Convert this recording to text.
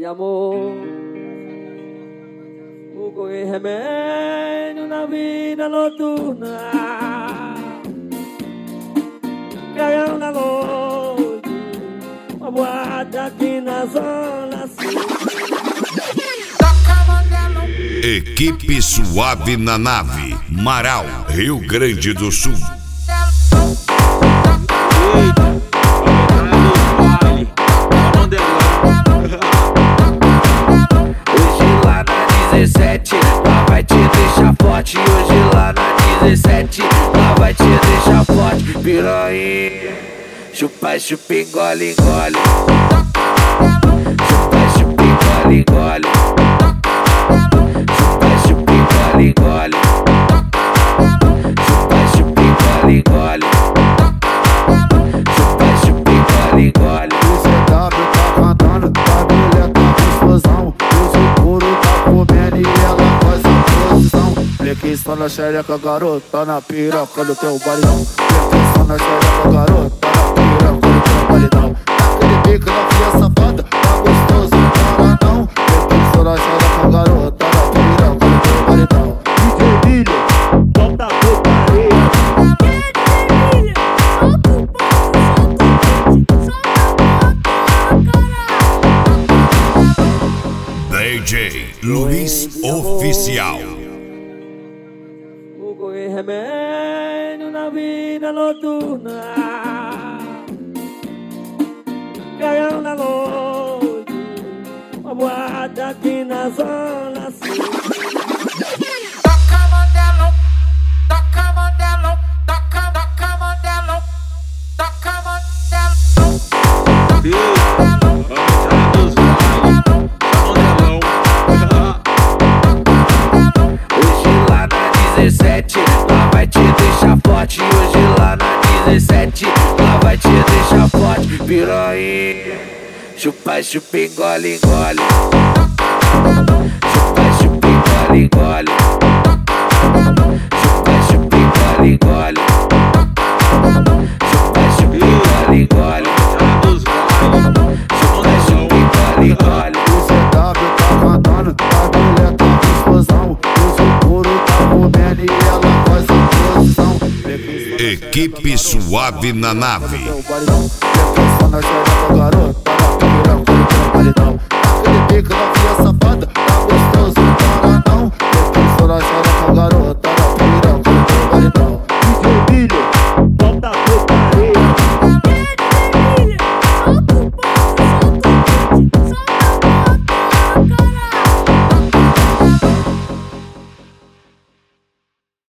de amor. Fogo e remédio na vida noturna, caiu na noite, uma boate aqui na zona sul. Equipe Suave na Nave, Marau, Rio Grande do Sul. Hoje lá na 17, lá vai te deixar forte. Hoje lá na 17, lá vai te deixar forte. Piranha, chupa, chupa, engole, engole. Chupa, chupa, engole, engole. Chupa, chupa, engole, engole. Chupa, chupa, engole, engole. Chupa, chupa, engole, engole. O CW tá cantando, bagulho tá com explosão. O seguro tá comendo e ela faz a posição. Flexião na xereca, garota, na piroca do teu bailão. Flexião na xereca, garota, na piroca do teu bailão. Aquele pique da filha safada, tá gostoso, não para não. Flexião na xereca, garota, na piroca do teu bailão. DJ Billy, volta a putaria. DJ Luiz Oficial. Fogo e remédio na vida noturna, caiu na noite, uma boate aqui na zona sul. Toca modelo, toca modelo, toca modelo, toca modelo. Hoje lá na 17, lá vai te deixar forte. Hoje lá na 17, lá vai te deixar forte. Piranha, chupa, chupa, engole, engole. Chupa, chupa, engole, engole. Chupa, chupa, engole, engole. Chupa, chupa, engole, engole. Chupa, chupa, engole, engole. O CW tá cantando, bagulho tá com explosão. O seguro tá comendo e ela faz a posição. Equipe Suave na Nave. Flexião na xereca, garota, na piroca